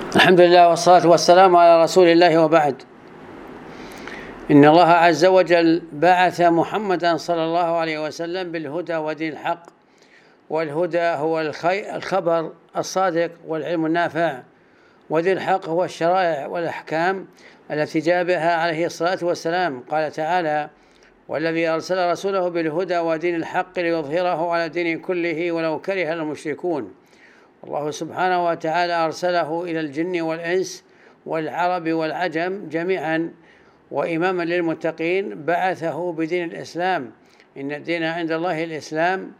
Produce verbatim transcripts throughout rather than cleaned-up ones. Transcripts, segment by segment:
الحمد لله والصلاة والسلام على رسول الله، وبعد. إن الله عز وجل بعث محمدا صلى الله عليه وسلم بالهدى ودين الحق، والهدى هو الخبر الصادق والعلم النافع، ودين الحق هو الشرائع والأحكام التي جاء بها عليه الصلاة والسلام. قال تعالى: والذي أرسل رسوله بالهدى ودين الحق ليظهره على الدين كله ولو كره المشركون. الله سبحانه وتعالى أرسله إلى الجن والإنس والعرب والعجم جميعا، وإماما للمتقين بعثه بدين الإسلام. إن الدين عند الله الإسلام.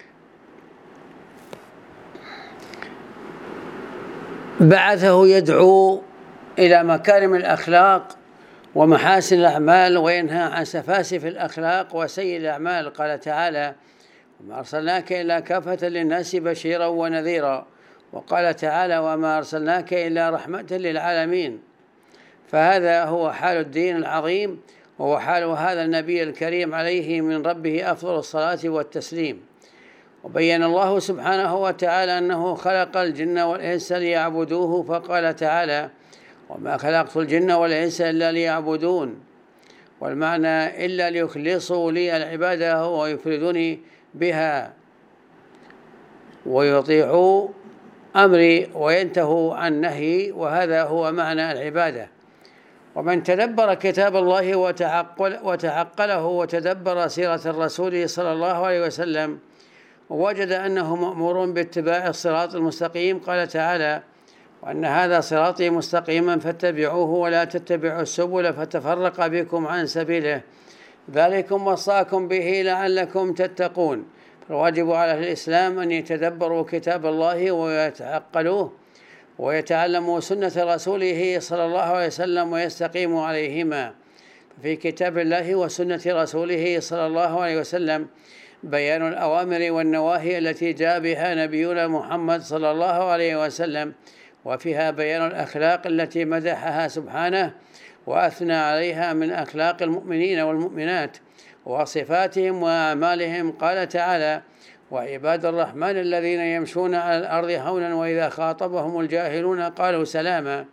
بعثه يدعو إلى مكارم الأخلاق ومحاسن الأعمال، وينهى عن سفاسف الأخلاق وسيء الأعمال. قال تعالى: وما أرسلناك إلا كافة للناس بشيرا ونذيرا. وقال تعالى: وما أرسلناك إلا رحمة للعالمين. فهذا هو حال الدين العظيم، وهو حال هذا النبي الكريم عليه من ربه أفضل الصلاة والتسليم. وبين الله سبحانه وتعالى أنه خلق الجن والإنس ليعبدوه، فقال تعالى: وما خلقت الجن والإنس إلا ليعبدون. والمعنى إلا ليخلصوا لي العبادة ويفردوني بها ويطيعوا أمري وينتهوا عن نهي، وهذا هو معنى العبادة. ومن تدبر كتاب الله وتعقل وتعقله وتدبر سيرة الرسول صلى الله عليه وسلم وجد أنه مأمور باتباع الصراط المستقيم. قال تعالى: وأن هذا صراطي مستقيما فاتبعوه ولا تتبعوا السبل فتفرق بكم عن سبيله، ذلكم وصاكم به لعلكم تتقون. فالواجب على أهل الإسلام أن يتدبروا كتاب الله ويتعقلوه ويتعلموا سنة رسوله صلى الله عليه وسلم ويستقيموا عليهما. في كتاب الله وسنة رسوله صلى الله عليه وسلم بيان الأوامر والنواهي التي جاء بها نبينا محمد صلى الله عليه وسلم، وفيها بيان الأخلاق التي مدحها سبحانه وأثنى عليها من أخلاق المؤمنين والمؤمنات وصفاتهم وأعمالهم. قال تعالى: وعباد الرحمن الذين يمشون على الأرض هونا وإذا خاطبهم الجاهلون قالوا سلاما،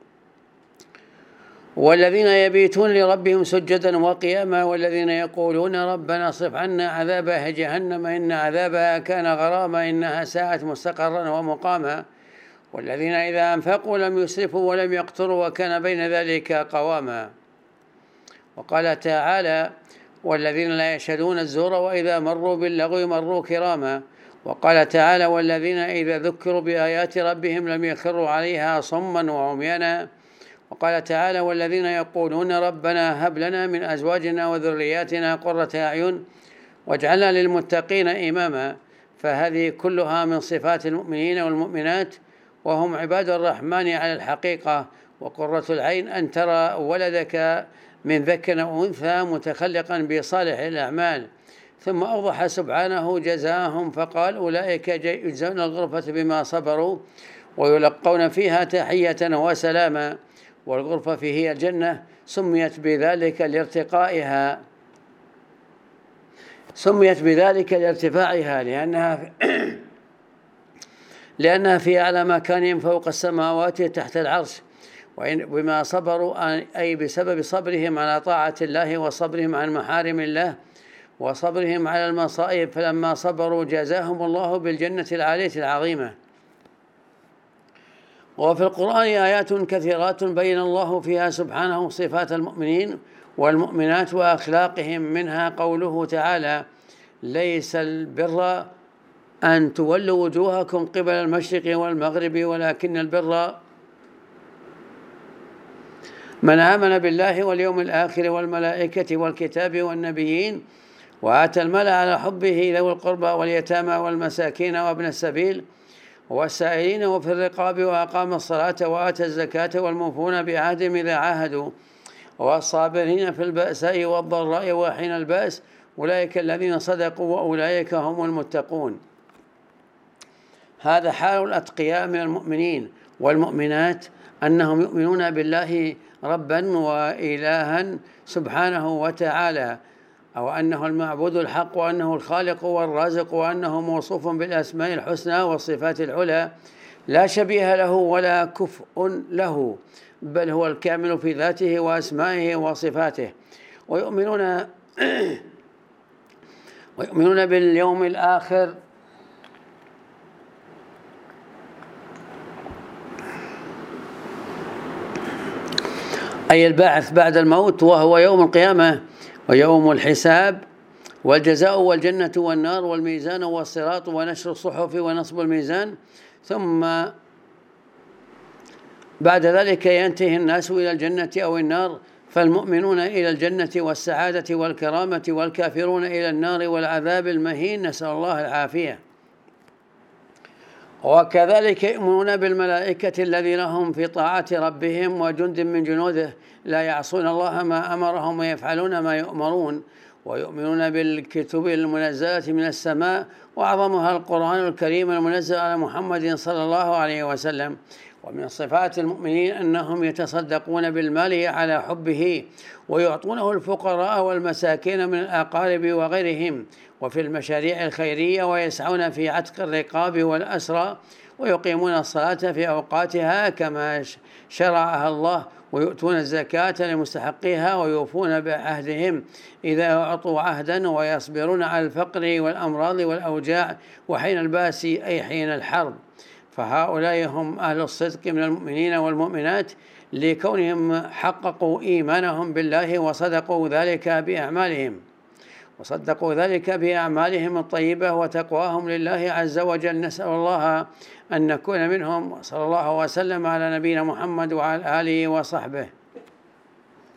والذين يبيتون لربهم سجدا وقياما، والذين يقولون ربنا اصرف عنا عذاب جهنم إن عذابها كان غراما إنها ساءت مستقرا ومقاما، والذين إذا أنفقوا لم يسرفوا ولم يقتروا وكان بين ذلك قواما. وقال تعالى: والذين لا يشهدون الزور وإذا مروا باللغو مروا كراما. وقال تعالى: والذين إذا ذكروا بآيات ربهم لم يخروا عليها صما وعميانا. وقال تعالى: والذين يقولون ربنا هب لنا من أزواجنا وذرياتنا قرة أعين واجعلنا للمتقين إماما. فهذه كلها من صفات المؤمنين والمؤمنات، وهم عباد الرحمن على الحقيقة. وقرة العين أن ترى ولدك من ذكر أو أنثى متخلقا بصالح الأعمال. ثم أوضح سبحانه جزاهم فقال: أولئك يجزون الغرفة بما صبروا ويلقون فيها تحية وسلاما. والغرفة هي الجنة، سميت بذلك لارتقائها سميت بذلك لارتفاعها لأنها لأنها في أعلى مكان فوق السماوات تحت العرش. وبما صبروا أي بسبب صبرهم على طاعة الله وصبرهم عن محارم الله وصبرهم على المصائب، فلما صبروا جزاهم الله بالجنة العالية العظيمة. وفي القرآن آيات كثيرات بين الله فيها سبحانه صفات المؤمنين والمؤمنات وأخلاقهم، منها قوله تعالى: ليس البر أن تولوا وجوهكم قبل المشرق والمغرب ولكن البر من آمن بالله واليوم الآخر والملائكة والكتاب والنبيين وآتى المال على حبه ذوي القربى واليتامى والمساكين وابن السبيل والسائلين وفي الرقاب وأقام الصلاة وآتى الزكاة والموفون بعهدهم إذا عاهدوا والصابرين في البأساء والضراء وحين البأس أولئك الذين صدقوا وأولئك هم المتقون. هذا حال الأتقياء من المؤمنين والمؤمنات، أنهم يؤمنون بالله ربا وإلها سبحانه وتعالى، أو أنه المعبود الحق وأنه الخالق والرازق وأنه موصوف بالأسماء الحسنى والصفات العلى، لا شبيه له ولا كفء له، بل هو الكامل في ذاته وأسمائه وصفاته. ويؤمنون ويؤمنون باليوم الآخر أي البعث بعد الموت، وهو يوم القيامة ويوم الحساب والجزاء والجنة والنار والميزان والصراط ونشر الصحف ونصب الميزان، ثم بعد ذلك ينتهي الناس إلى الجنة أو النار، فالمؤمنون إلى الجنة والسعادة والكرامة، والكافرون إلى النار والعذاب المهين، نسأل الله العافية. وكذلك يؤمنون بالملائكة الذين هم في طاعة ربهم وجند من جنوده لا يعصون الله ما أمرهم ويفعلون ما يؤمرون. ويؤمنون بالكتب المنزلة من السماء، وأعظمها القرآن الكريم المنزل على محمد صلى الله عليه وسلم. ومن صفات المؤمنين أنهم يتصدقون بالمال على حبه، ويعطونه الفقراء والمساكين من الأقارب وغيرهم، وفي المشاريع الخيرية، ويسعون في عتق الرقاب والأسرى، ويقيمون الصلاة في أوقاتها كما شرعها الله، ويؤتون الزكاة لمستحقيها، ويوفون بعهدهم إذا أعطوا عهدا، ويصبرون على الفقر والأمراض والأوجاع وحين الباس أي حين الحرب. فهؤلاء هم أهل الصدق من المؤمنين والمؤمنات، لكونهم حققوا إيمانهم بالله وصدقوا ذلك بأعمالهم وصدقوا ذلك بأعمالهم الطيبة وتقواهم لله عز وجل. نسأل الله أن نكون منهم، وصلى الله وسلم على نبينا محمد وعلى آله وصحبه.